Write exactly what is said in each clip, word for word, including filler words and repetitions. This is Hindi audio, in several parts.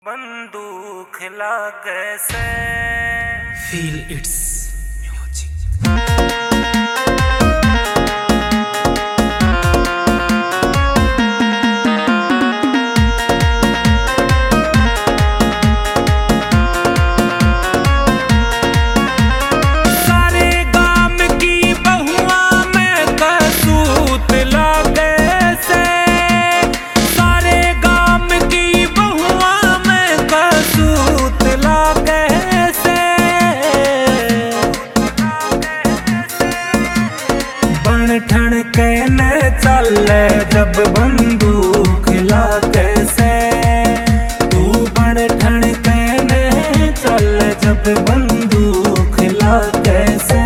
बंदूक लागे से फील इट्स म्यूजिक। ठण कहने चले जब बंदूक लागे से, तू बन ठण कहने चले जब बंदूक लागे से।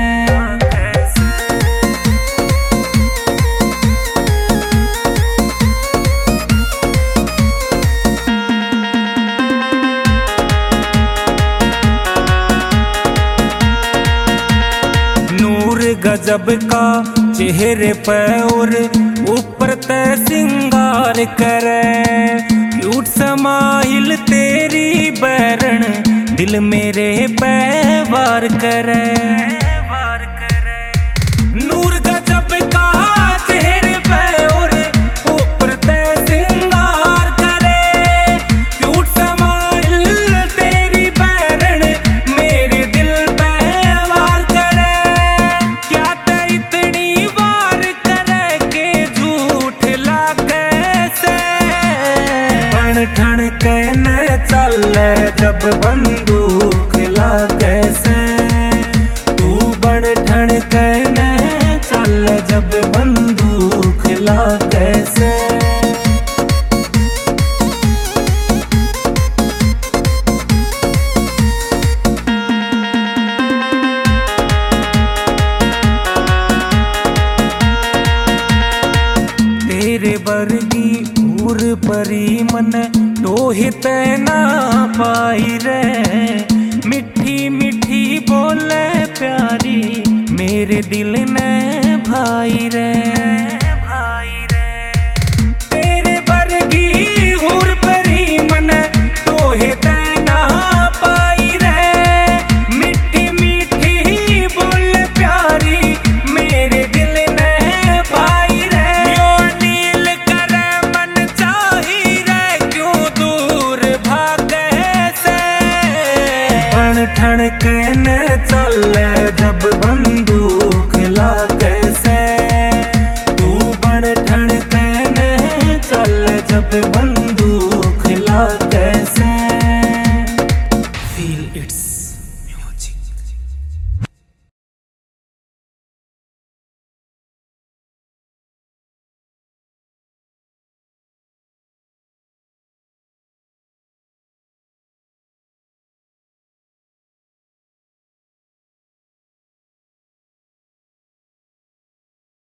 नूर गजब का चेहरे पे और ऊपर ते सिंगार करे, क्यूट समाइल तेरी बैरण दिल मेरे पे वार करे। नूर गजब का चेहरे पे और ऊपर ते सिंगार करे, क्यूट समाइल तेरी बैरण मेरे दिल पे वार करे। क्या ते इतनी वार करे के झूठ लागे से, बन ठण कहने चले जब बंदूक लागे से, तू बन ठण कहने चले जब बंदूक लागे से। तेरे वर्गी हूर परी मन टोहित ना पाई रे, मिठी मिठी बोले प्यारी मेरे दिल ने भाई रे। तेरे वर्गी हूर परी मन टोहित ना पाई रे, मिठी मिठी बोले प्यारी मेरे दिल ने भाई रे। यो नील करे मन चाही रे क्यों दूर भागे से, बन ठण कहने चले